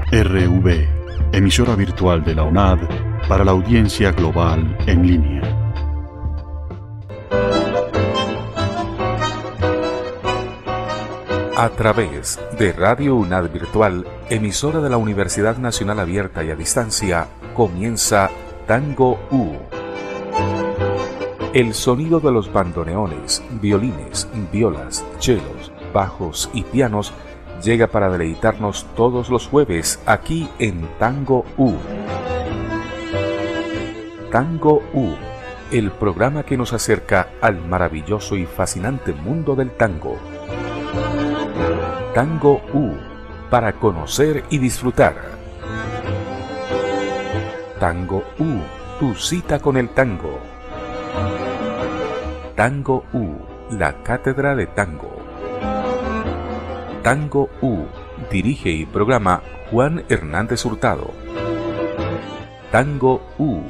RV, emisora virtual de la UNAD para la audiencia global en línea. A través de Radio UNAD Virtual, emisora de la Universidad Nacional Abierta y a Distancia, comienza Tango U. El sonido de los bandoneones, violines, violas, chelos, bajos y pianos llega para deleitarnos todos los jueves aquí en Tango U. Tango U, el programa que nos acerca al maravilloso y fascinante mundo del tango. Tango U, para conocer y disfrutar. Tango U, tu cita con el tango. Tango U, la cátedra de tango. Tango U, dirige y programa Juan Hernández Hurtado. Tango U.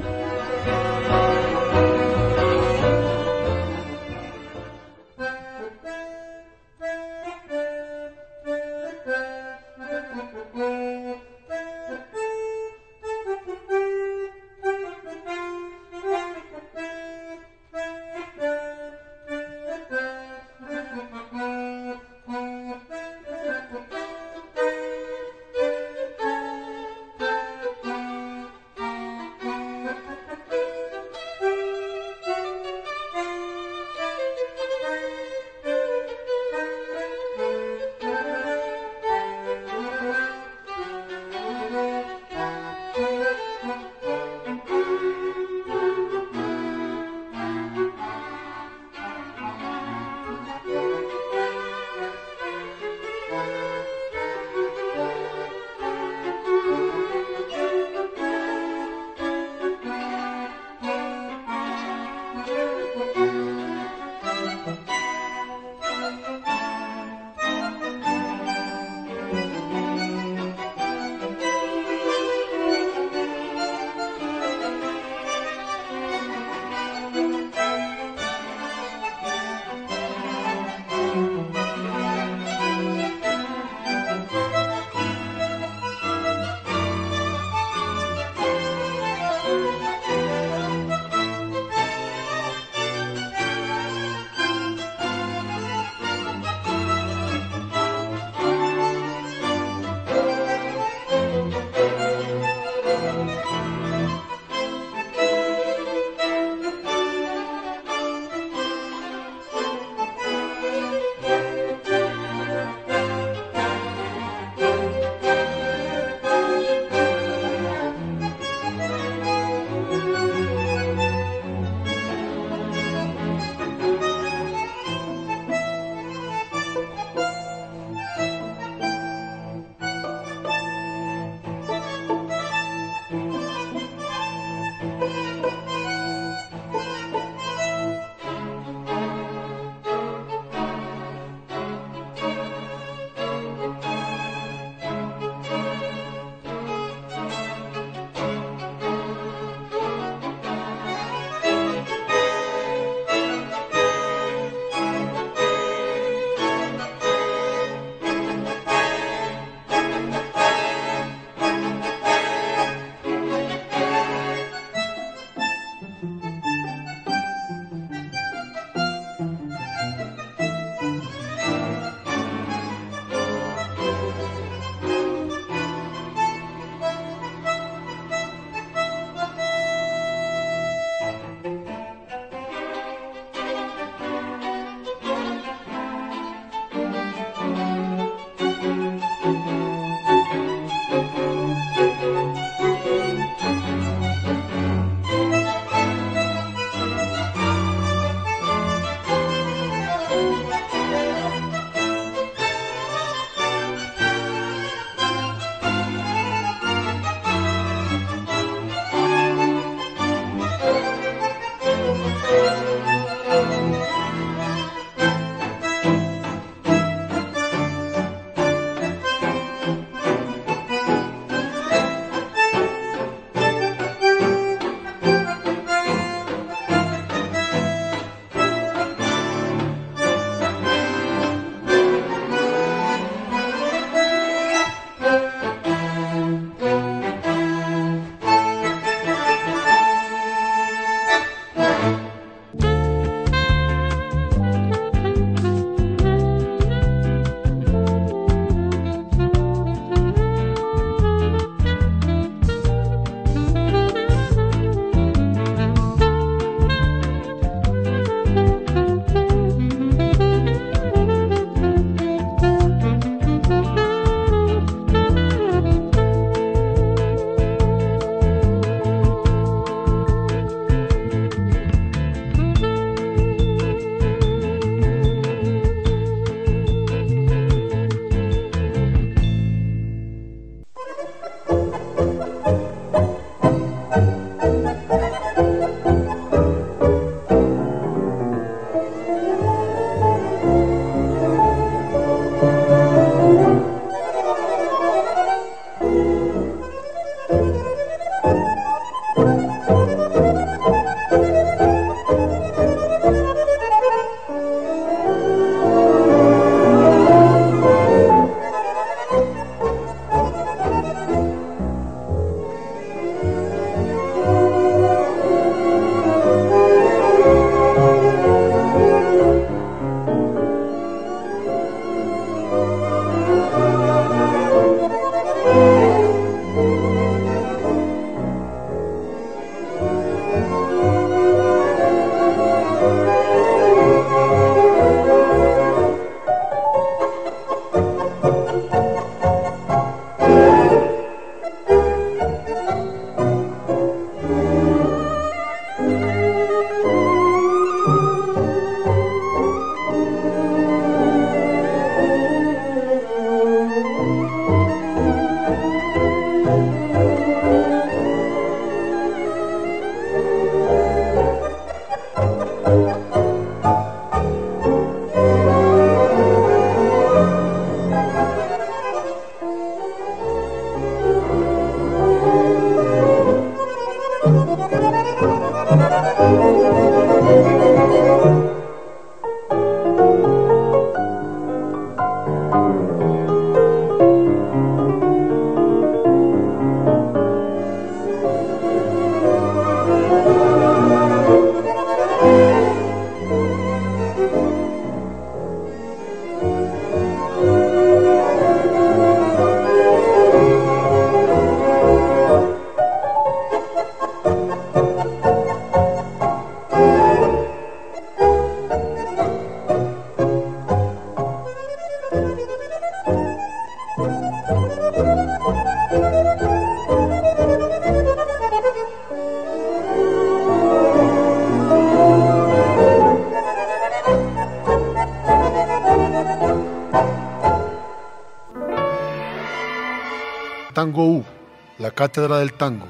Tango U, la cátedra del tango.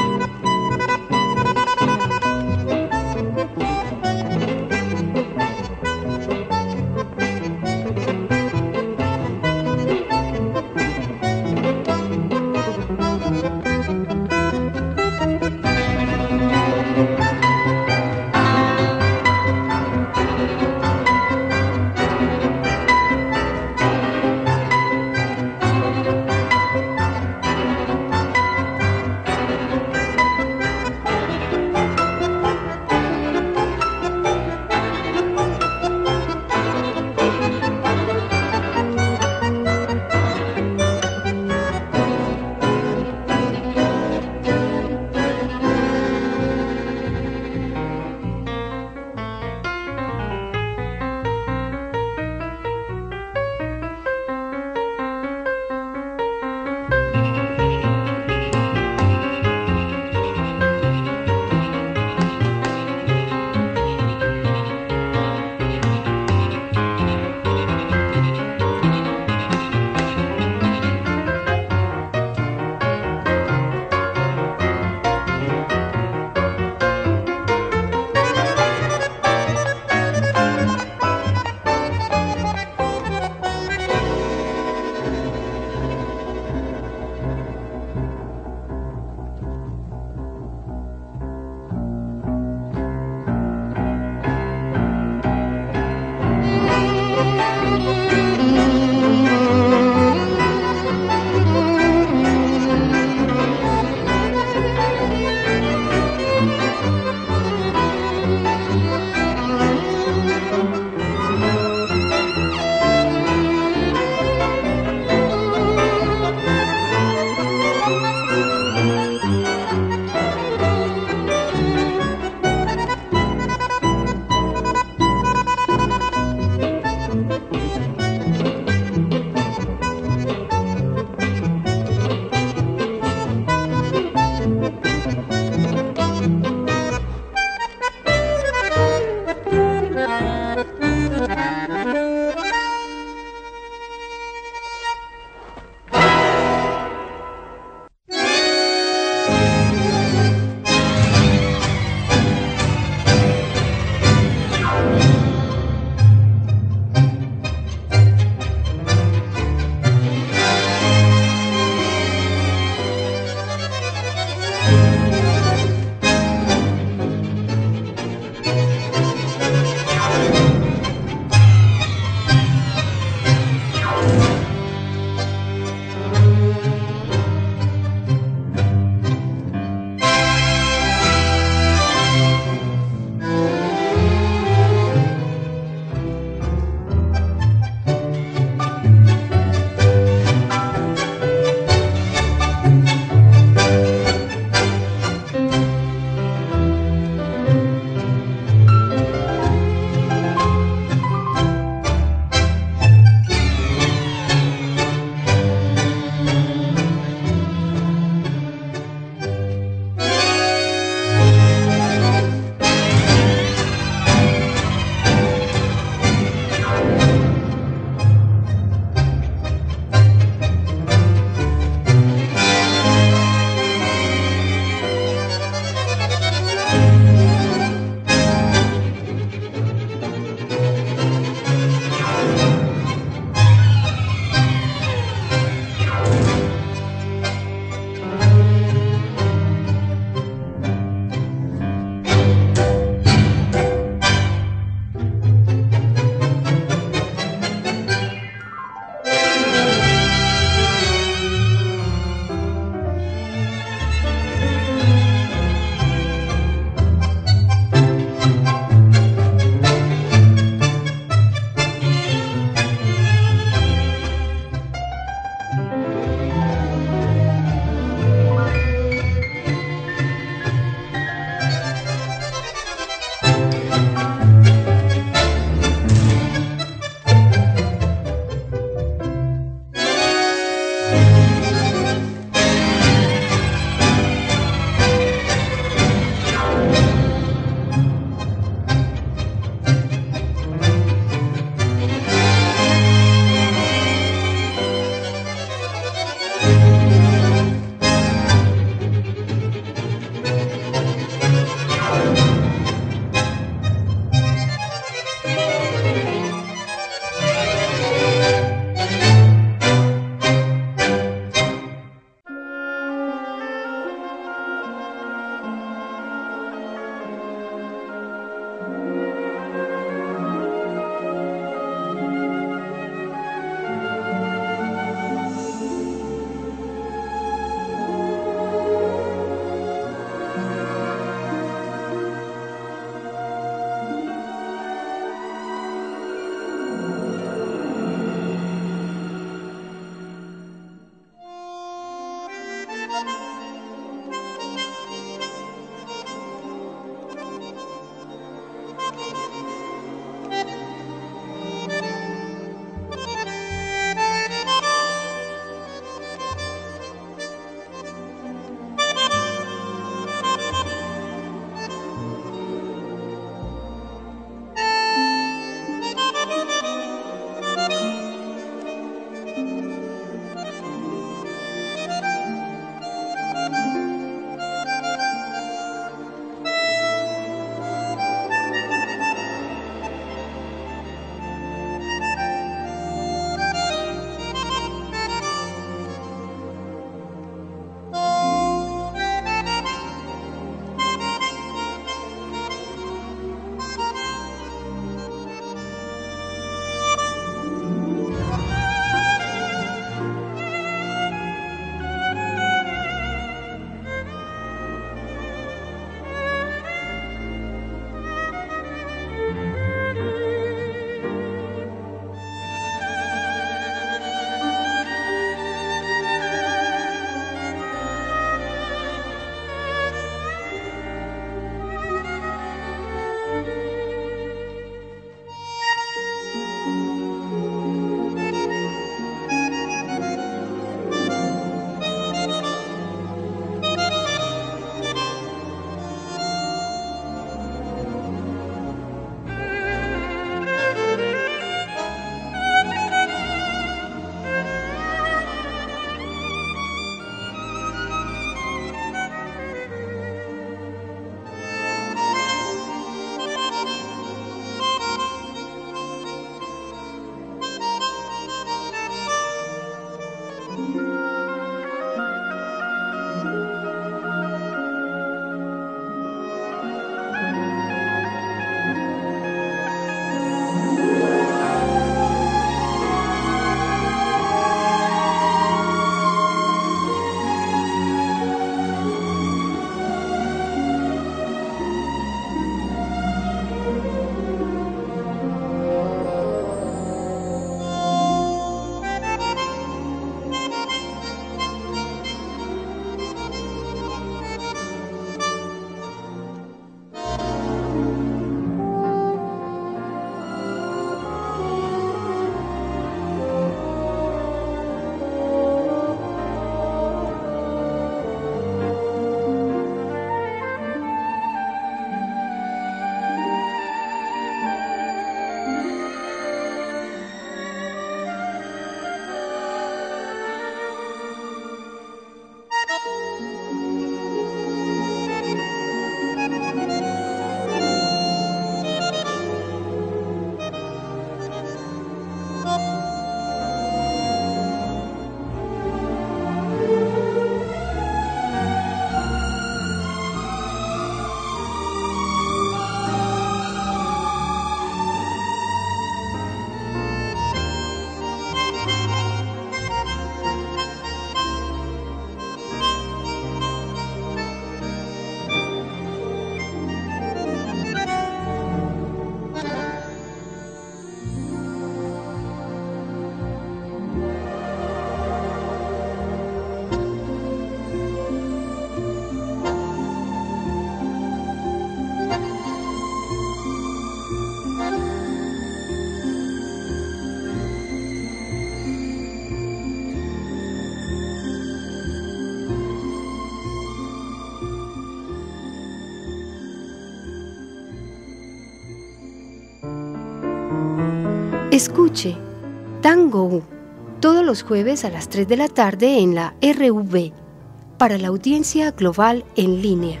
Escuche Tango U, todos los jueves a las 3 de la tarde en la RV, para la audiencia global en línea.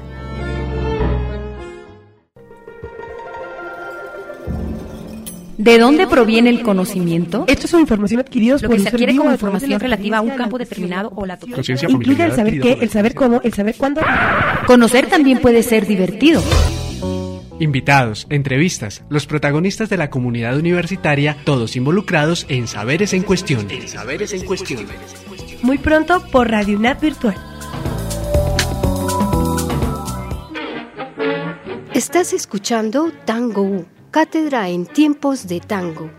¿De dónde proviene el conocimiento? Estas son información adquiridas Lo que se adquiere como información relativa a un campo determinado o la totalidad. Incluye el saber qué, el saber cómo, el saber cuándo. Conocer también puede ser divertido. Invitados, entrevistas, los protagonistas de la comunidad universitaria, todos involucrados en Saberes en Cuestión. Muy pronto por Radio UNAD Virtual. Estás escuchando Tango U, cátedra en tiempos de tango.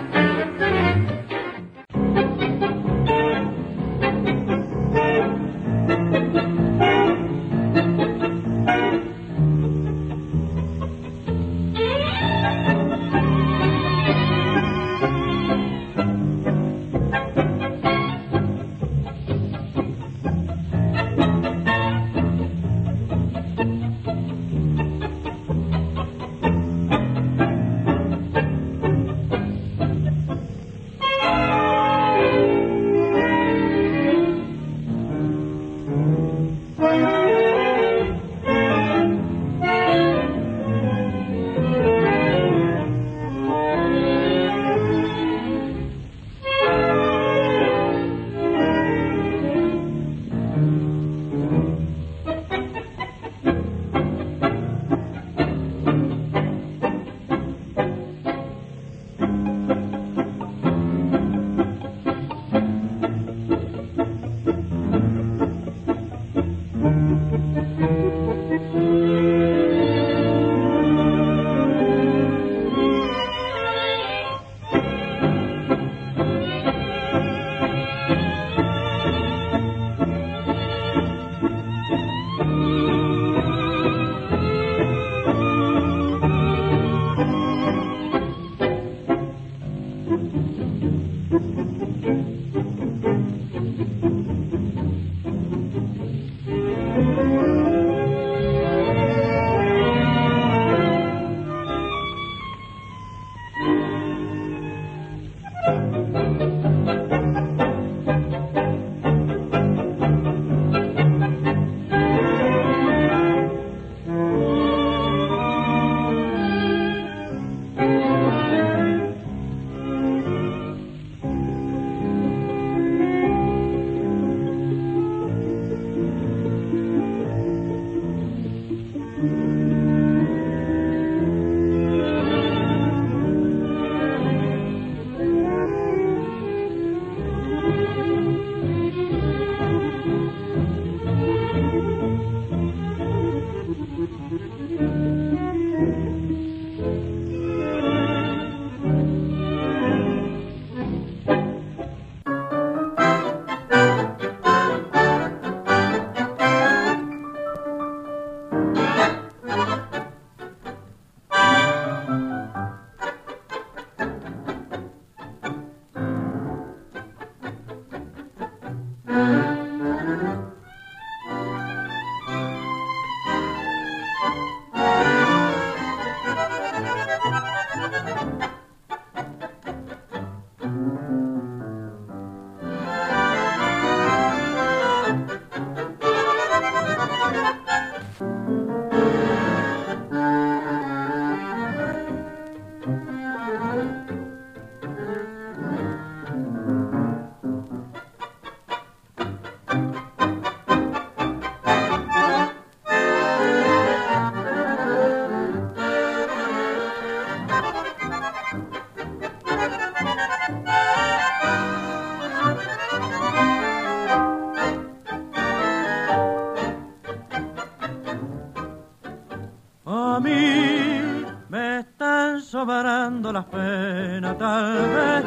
sobrando las penas, tal vez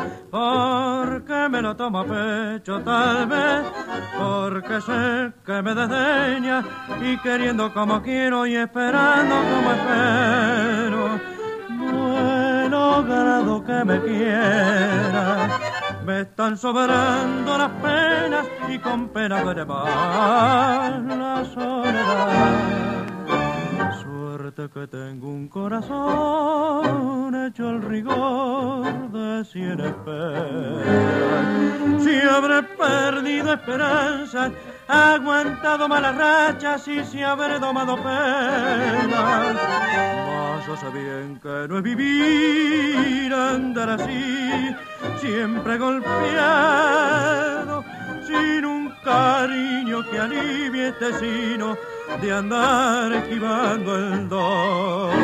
porque me lo tomo a pecho, tal vez porque sé que me desdeña y queriendo como quiero y esperando como espero, no he logrado que me quiera. Me están sobrando las penas y con pena duele más la soledad. decirte que tengo un corazón hecho el rigor de 100 esperas. Si habré perdido esperanzas, aguantado malas rachas y si habré domado penas, mas yo sé bien que no es vivir andar así, siempre golpeado, sin un cariño que alivie este sino de andar esquivando el dolor.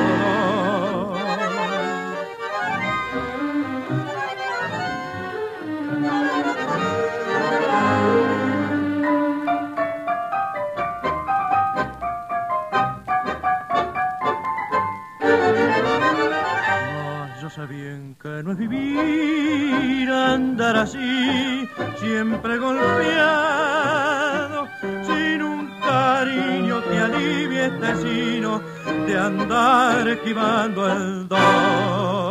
Yo sé bien que no es vivir andar así, siempre golpeado, sin un cariño que alivie este sino de andar esquivando el dolor.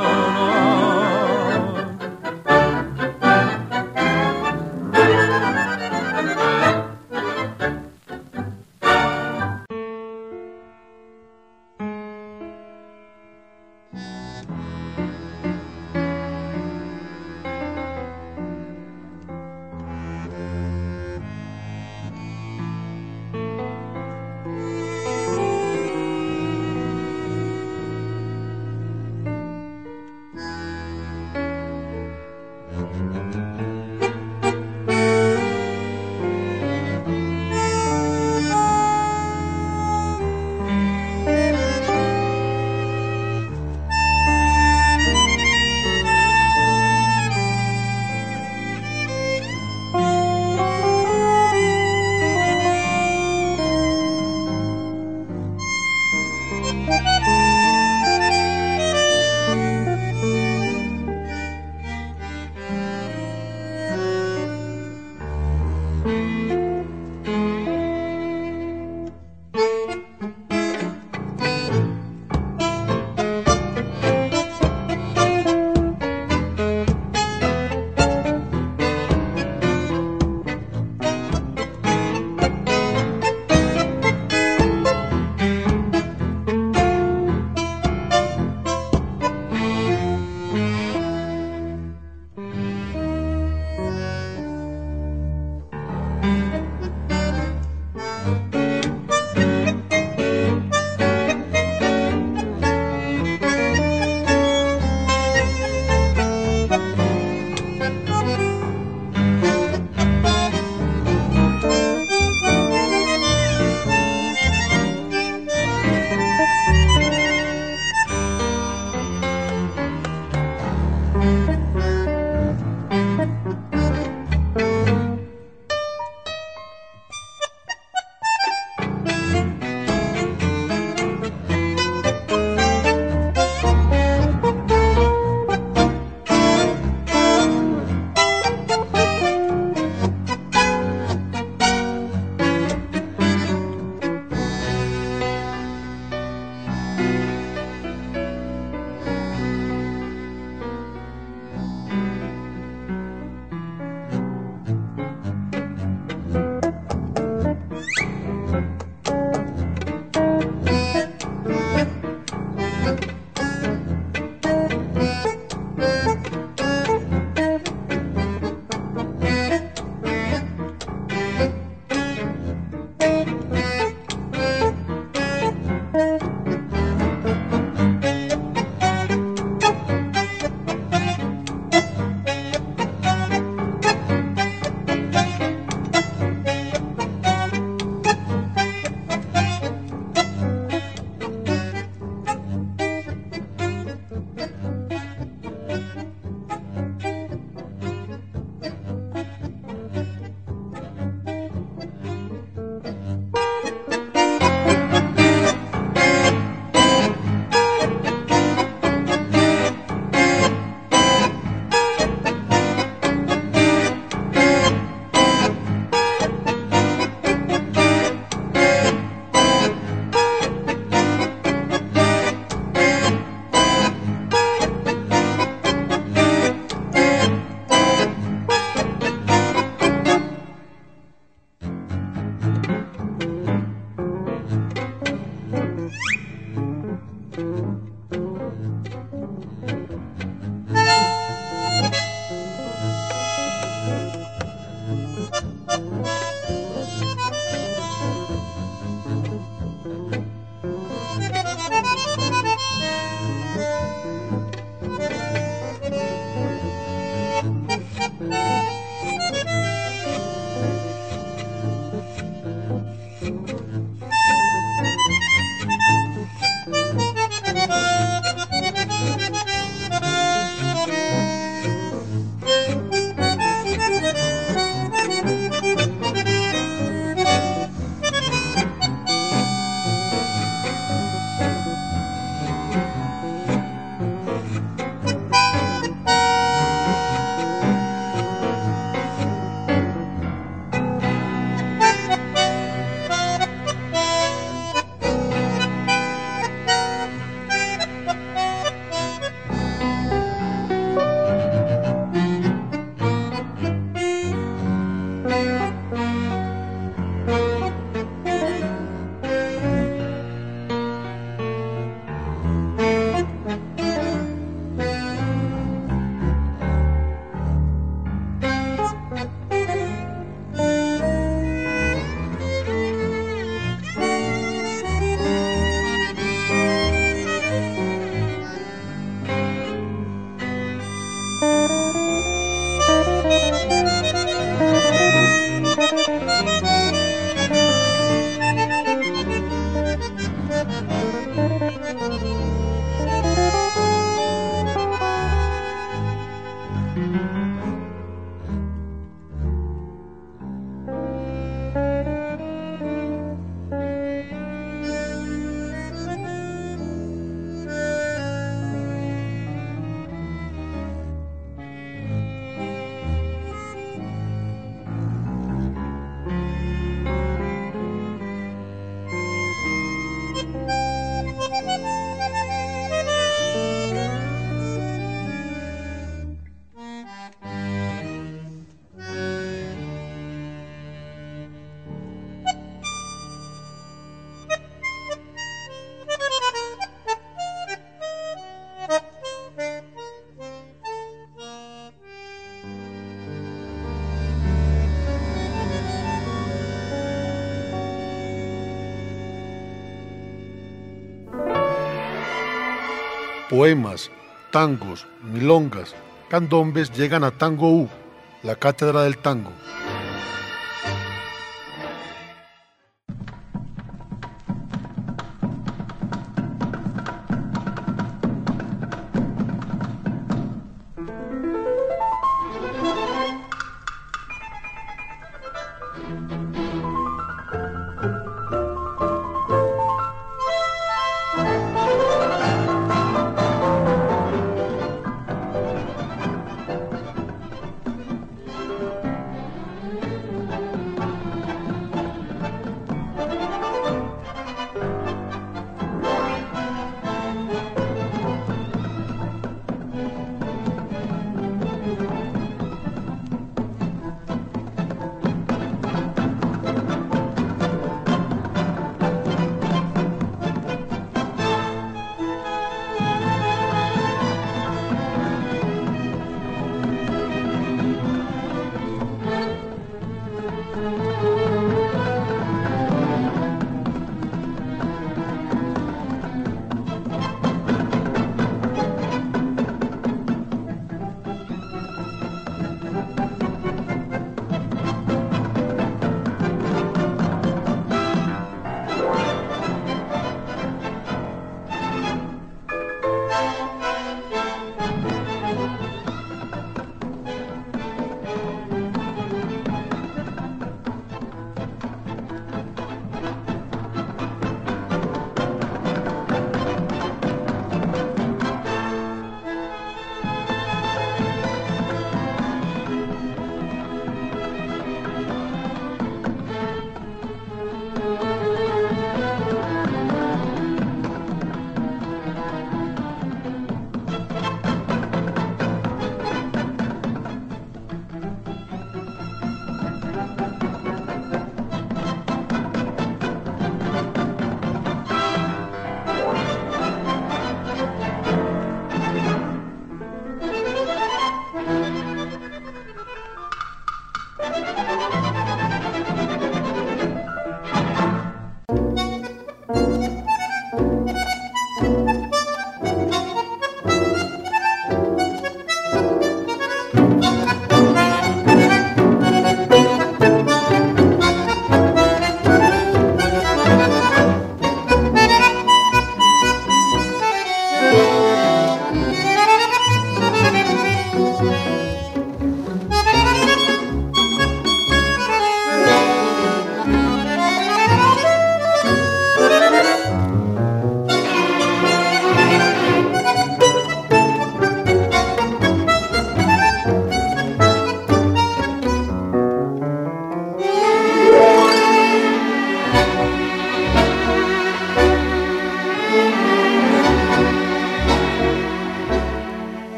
poemas, tangos, milongas, candombes llegan a Tango U, la cátedra del tango.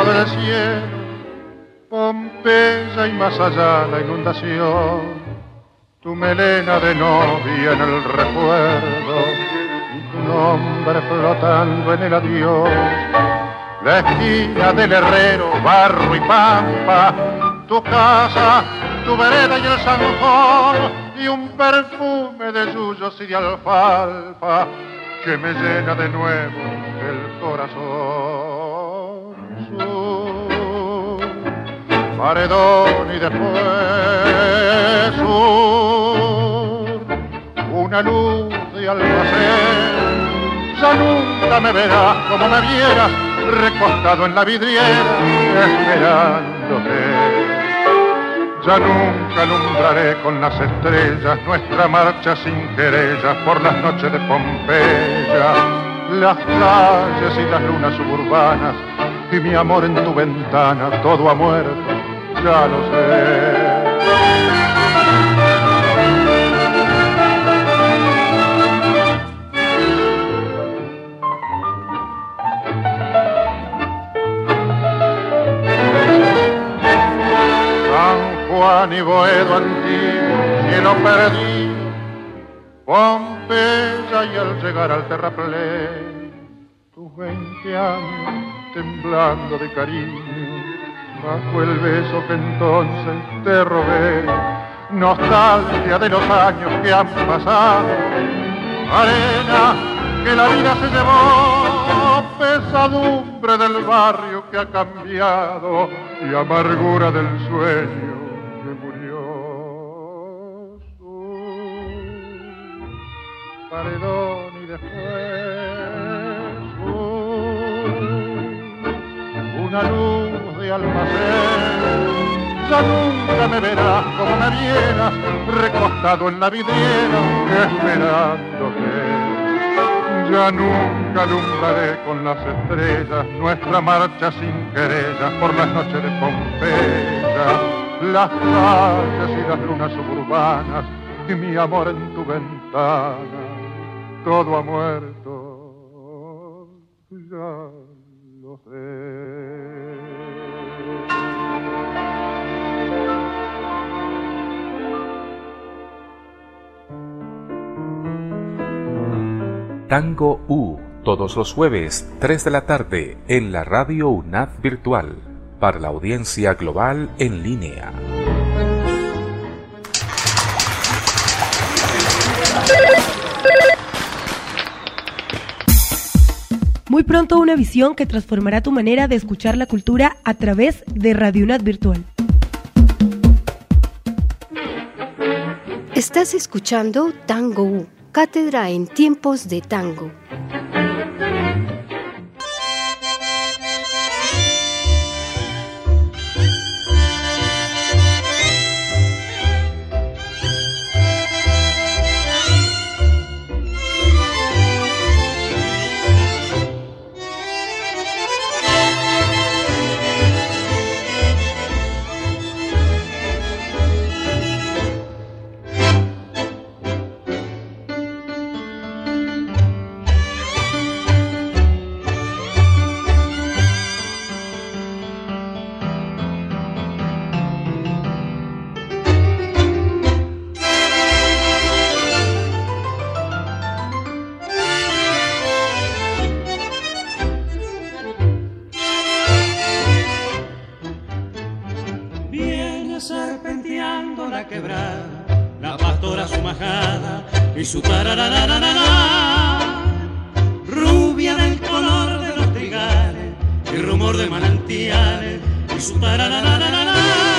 del cielo, Pompeya y más allá la inundación. Tu melena de novia en el recuerdo y tu nombre flotando en el adiós. La esquina del herrero, barro y pampa, tu casa, tu vereda y el zanjón, y un perfume de yuyos y de alfalfa que me llena de nuevo el corazón. Sur, paredón y después sur, una luz de almacén. Ya nunca me verás como me vieras, recostado en la vidriera, esperándote. Ya nunca alumbraré con las estrellas nuestra marcha sin querellas por las noches de Pompeya, las playas y las lunas suburbanas, y mi amor en tu ventana, todo ha muerto, ya lo sé. Juan y Boedo antiguo, cielo perdido, Pompeya y al llegar al terraplén, tus 20 años temblando de cariño, bajo el beso que entonces te robé, nostalgia de los años que han pasado, arena que la vida se llevó, pesadumbre del barrio que ha cambiado y amargura del sueño que murió. Paredón y después una luz de almacén. Ya nunca me verás como me vieras, recostado en la vidriera, esperándote. Ya nunca alumbraré con las estrellas nuestra marcha sin querellas por las noches de Pompeya, las playas y las lunas suburbanas, y mi amor en tu ventana, todo ha muerto, ya lo sé. Tango U, todos los jueves, 3 de la tarde, en la radio UNAD Virtual, para la audiencia global en línea. Muy pronto una visión que transformará tu manera de escuchar la cultura a través de Radio UNAD Virtual. Estás escuchando Tango U, cátedra en tiempos de tango. Y su tararararara, rubia del color de los trigales y rumor de manantiales. Y su tararararara,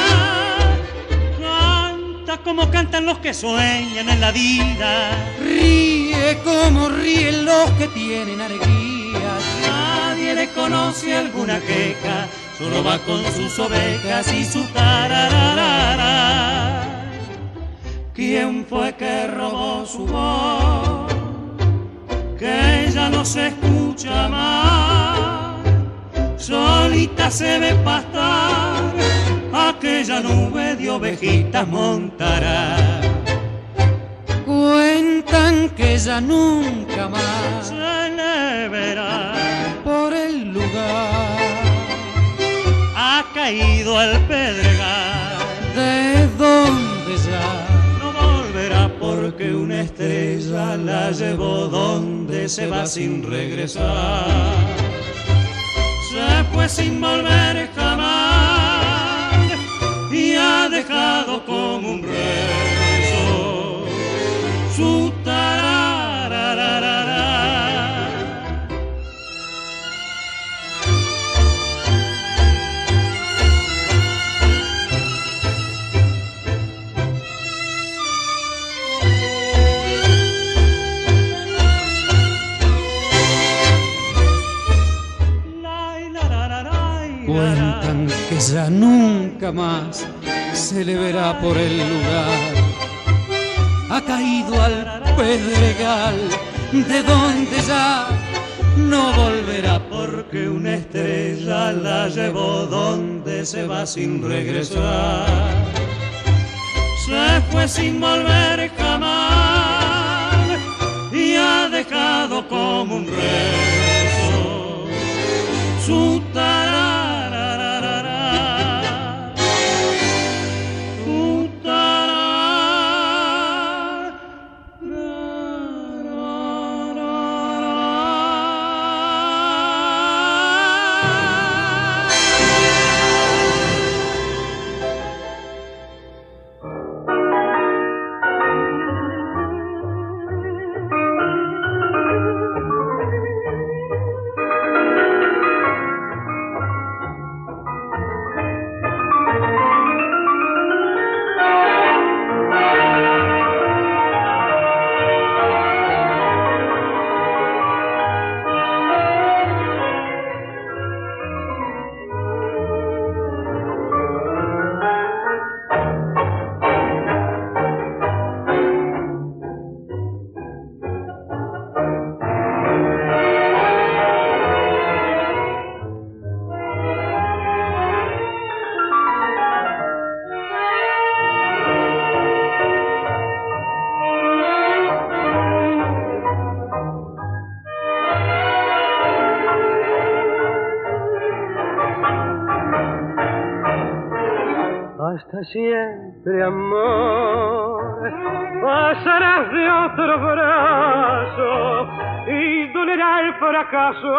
canta como cantan los que sueñan en la vida, ríe como ríen los que tienen alegría. Nadie le conoce alguna queja, solo va con sus ovejas y su tarararara. ¿Quién fue que robó su voz? Que ya no se escucha más. Solita se ve pastar, aquella nube de ovejitas montará. Cuentan que ya nunca más se le verá por el lugar. caído al pedregal, de donde ya no volverá porque una estrella la llevó donde se va sin regresar. Se fue sin volver jamás y ha dejado como un rezo su tararararara. Cuentan que ya nunca más se le verá por el lugar. Ha caído al pedregal de donde ya no volverá porque una estrella la llevó donde se va sin regresar. Se fue sin volver jamás y ha dejado como un rezo su tararararara. Hasta siempre, amor, pasarás de otro brazo y dolerá el fracaso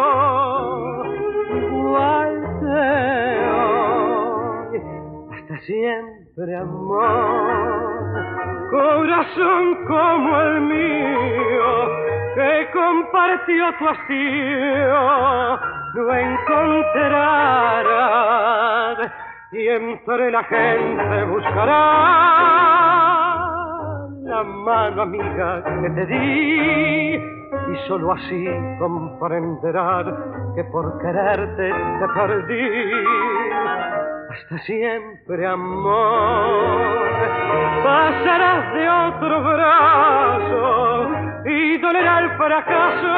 igual que hoy. Hasta siempre, amor, corazón como el mío que compartió tu hastío, no encontrarás. Y entre la gente buscará la mano amiga que te di, y solo así comprenderás que por quererte te perdí. Hasta siempre, amor, pasarás de otro brazo y dolerá el fracaso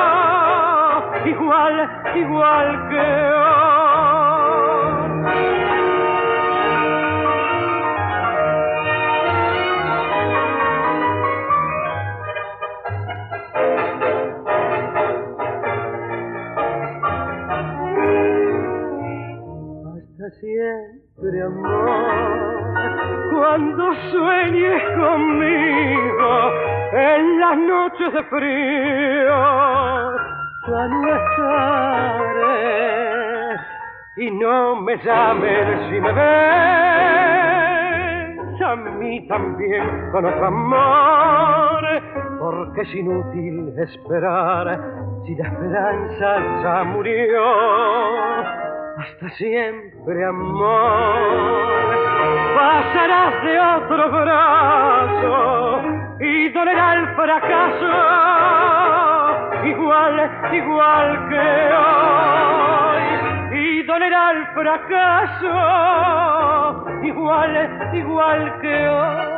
igual que hoy. Siempre, amor, cuando sueñes conmigo en las noches de frío, ya no estaré y no me llames si me ves a mí también con otro amor, porque es inútil esperar si la esperanza ya murió. Hasta siempre, amor, pasarás de otro brazo y dolerá el fracaso igual que hoy. Y dolerá el fracaso igual que hoy.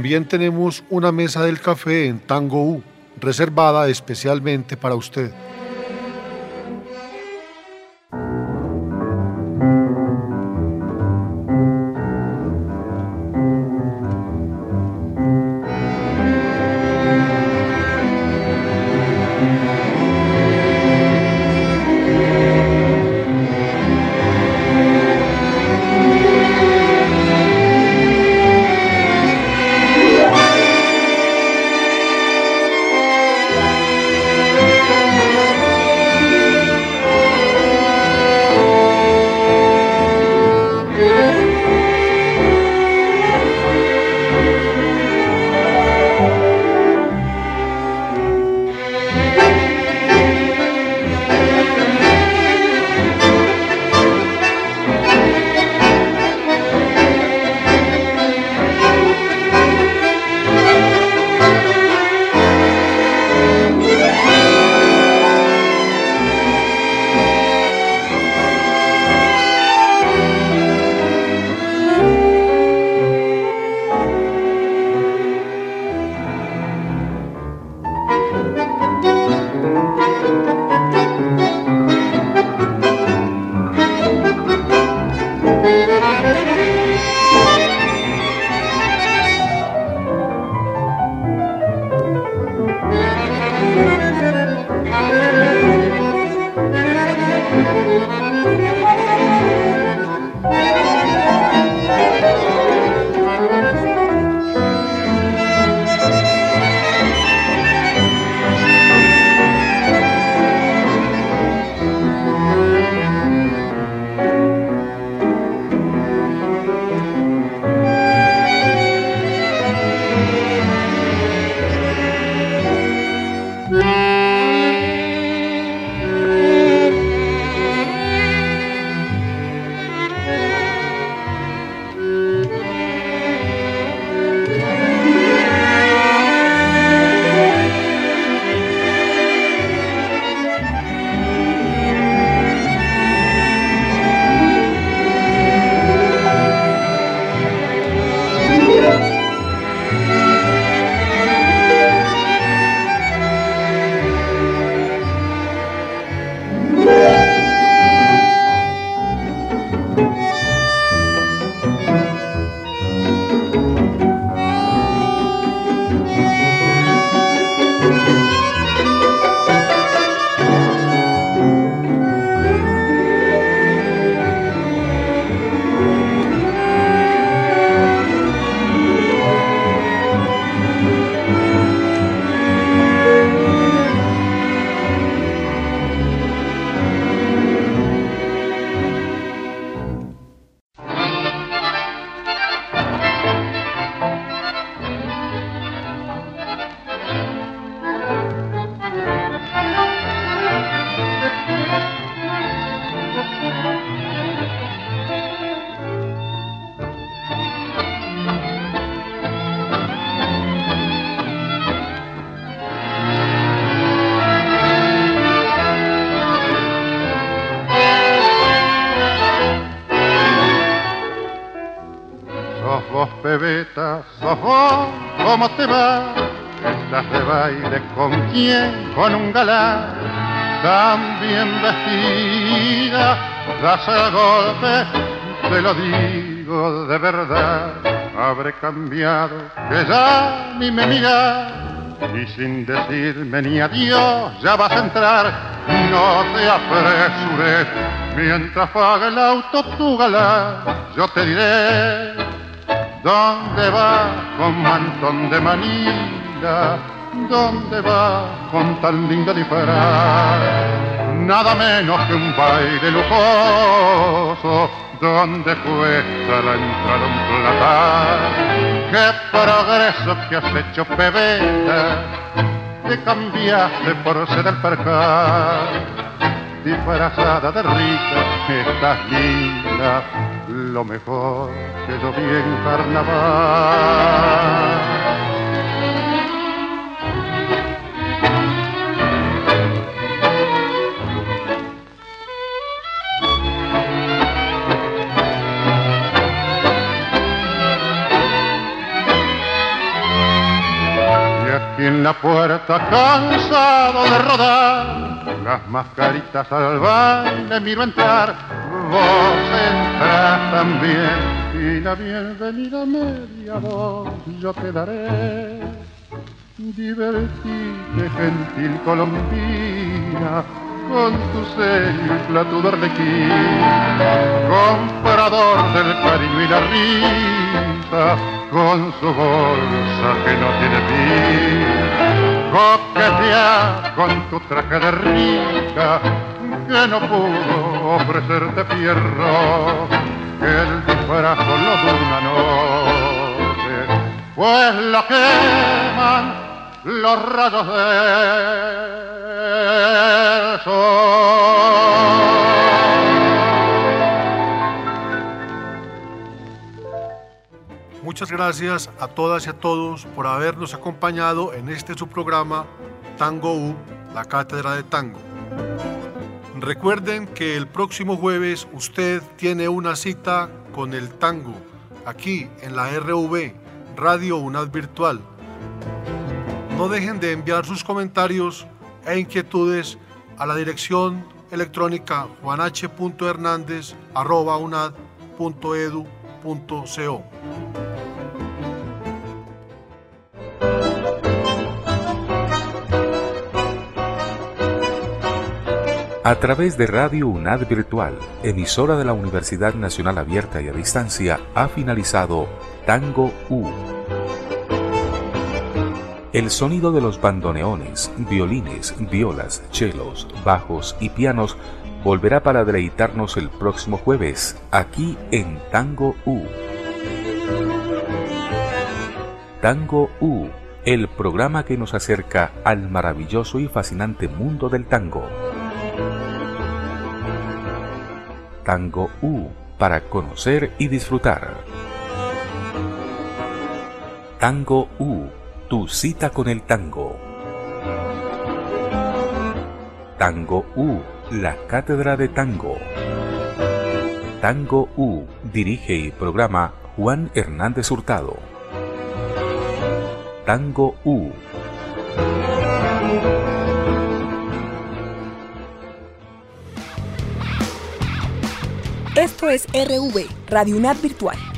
También tenemos una mesa del café en Tango U, reservada especialmente para usted. Bebeta, sos vos, ¿cómo te va? Estás de baile, ¿con quién? Con un galán tan bien vestida, das el golpe, te lo digo de verdad. Habré cambiado, que ya ni me miras, y sin decirme ni adiós ya vas a entrar. No te apresures, mientras pague el auto tu galán, yo te diré ¿dónde vas con mantón de Manila? ¿Dónde vas con tan lindo disfraz? Nada menos que un baile lujoso, donde cuesta la entrada un platar. ¡Qué progreso que has hecho, pebeta! Te cambiaste por ser el percal. Disfrazada de rica, estás linda, lo mejor que yo vi en carnaval. estás cansado de rodar las mascaritas al baile, miro entrar, vos entras también y la bienvenida media voz yo te daré. Divertite, gentil colombina, con tu sello, tu arlequín, comprador del cariño y la risa, con su bolsa que no tiene fin, coquetea con tu traje de rica, que no pudo ofrecerte fierro, que el disfraz solo dura una noche, pues la queman los rayos del sol. Muchas gracias a todas y a todos por habernos acompañado en este su programa Tango U, la Cátedra de Tango. Recuerden que el próximo jueves usted tiene una cita con el tango aquí en la RV, Radio UNAD Virtual. No dejen de enviar sus comentarios e inquietudes a la dirección electrónica juanh.hernandez@unad.edu.co. A través de Radio UNAD Virtual, emisora de la Universidad Nacional Abierta y a Distancia, ha finalizado Tango U. El sonido de los bandoneones, violines, violas, chelos, bajos y pianos volverá para deleitarnos el próximo jueves, aquí en Tango U. Tango U, el programa que nos acerca al maravilloso y fascinante mundo del tango. Tango U, para conocer y disfrutar. Tango U, tu cita con el tango. Tango U, la Cátedra de Tango. Tango U, dirige y programa Juan Hernández Hurtado. Tango U. Esto es RV, Radio UNAD Virtual.